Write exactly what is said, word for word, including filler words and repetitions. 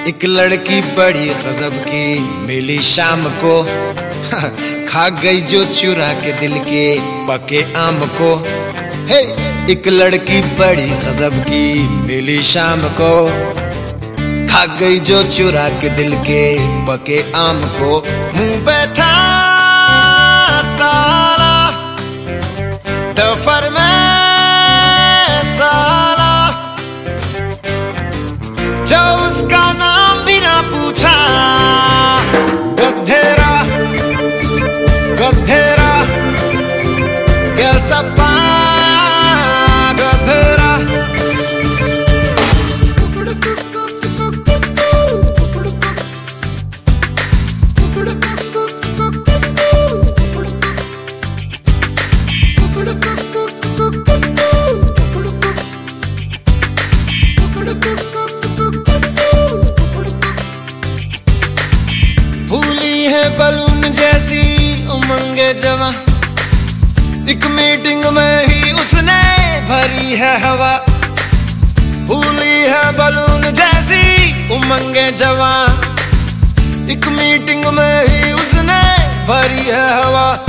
एक लड़की बड़ी गजब की मिली शाम को, खा गई जो चुरा के दिल के पके आम को। हे एक लड़की बड़ी गजब की मिली शाम को, खा गई जो चुरा के दिल के पके आम को। मुंह पे था ताला दफर में साला, जो उसका नाम भी ना पूछा। गधेरा गधेरा गल सपा गधेरा। भूली है बलून जैसी उमंगे जवा, एक मीटिंग में ही उसने भरी है हवा। भूली है बलून जैसी उमंगे जवा, एक मीटिंग में ही उसने भरी है हवा।